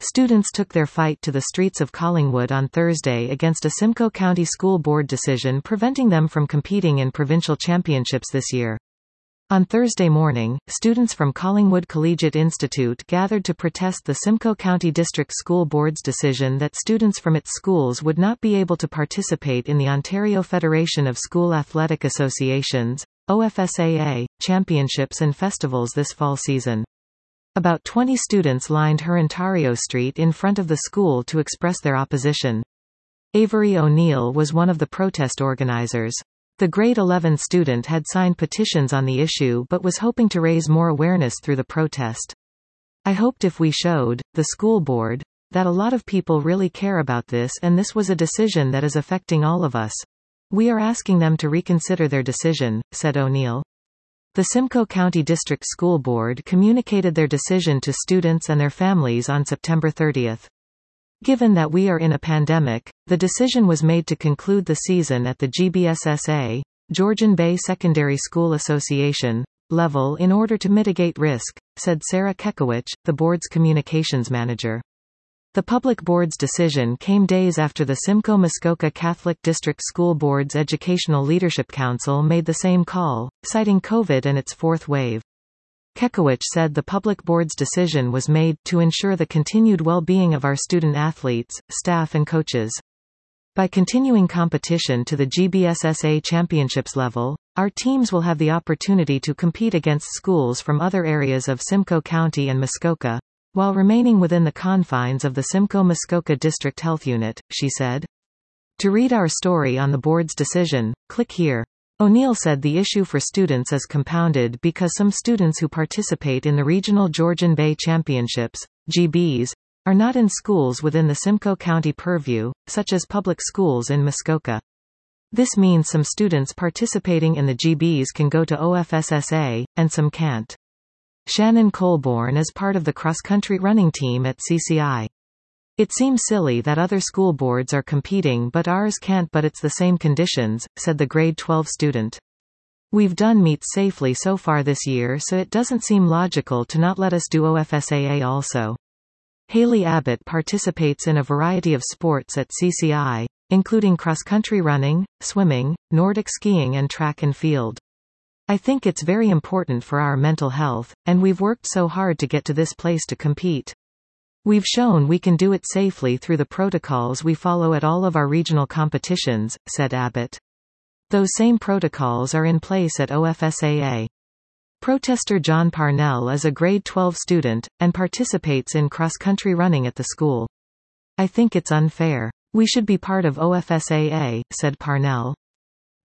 Students took their fight to the streets of Collingwood on Thursday against a Simcoe County School Board decision preventing them from competing in provincial championships this year. On Thursday morning, students from Collingwood Collegiate Institute gathered to protest the Simcoe County District School Board's decision that students from its schools would not be able to participate in the Ontario Federation of School Athletic Associations (OFSAA) championships and festivals this fall season. About 20 students lined Hurontario Street in front of the school to express their opposition. Avery O'Neill was one of the protest organizers. The grade 11 student had signed petitions on the issue but was hoping to raise more awareness through the protest. "I hoped if we showed, the school board, that a lot of people really care about this and this was a decision that is affecting all of us. We are asking them to reconsider their decision," said O'Neill. The Simcoe County District School Board communicated their decision to students and their families on September 30. Given that we are in a pandemic, the decision was made to conclude the season at the GBSSA, Georgian Bay Secondary School Association, level in order to mitigate risk, said Sarah Kekowicz, the board's communications manager. The public board's decision came days after the Simcoe-Muskoka Catholic District School Board's Educational Leadership Council made the same call, citing COVID and its fourth wave. Kekowicz said the public board's decision was made to ensure the continued well-being of our student athletes, staff and coaches. By continuing competition to the GBSSA championships level, our teams will have the opportunity to compete against schools from other areas of Simcoe County and Muskoka, while remaining within the confines of the Simcoe-Muskoka District Health Unit, she said. To read our story on the board's decision, click here. O'Neill said the issue for students is compounded because some students who participate in the Regional Georgian Bay Championships, GBs, are not in schools within the Simcoe County purview, such as public schools in Muskoka. This means some students participating in the GBs can go to OFSSA, and some can't. Shannon Colborne is part of the cross-country running team at CCI. "It seems silly that other school boards are competing but ours can't, but it's the same conditions," said the grade 12 student. "We've done meets safely so far this year, so it doesn't seem logical to not let us do OFSAA also." Haley Abbott participates in a variety of sports at CCI, including cross-country running, swimming, Nordic skiing and track and field. "I think it's very important for our mental health, and we've worked so hard to get to this place to compete. We've shown we can do it safely through the protocols we follow at all of our regional competitions," said Abbott. Those same protocols are in place at OFSAA. Protester John Parnell is a grade 12 student, and participates in cross-country running at the school. "I think it's unfair. We should be part of OFSAA," said Parnell.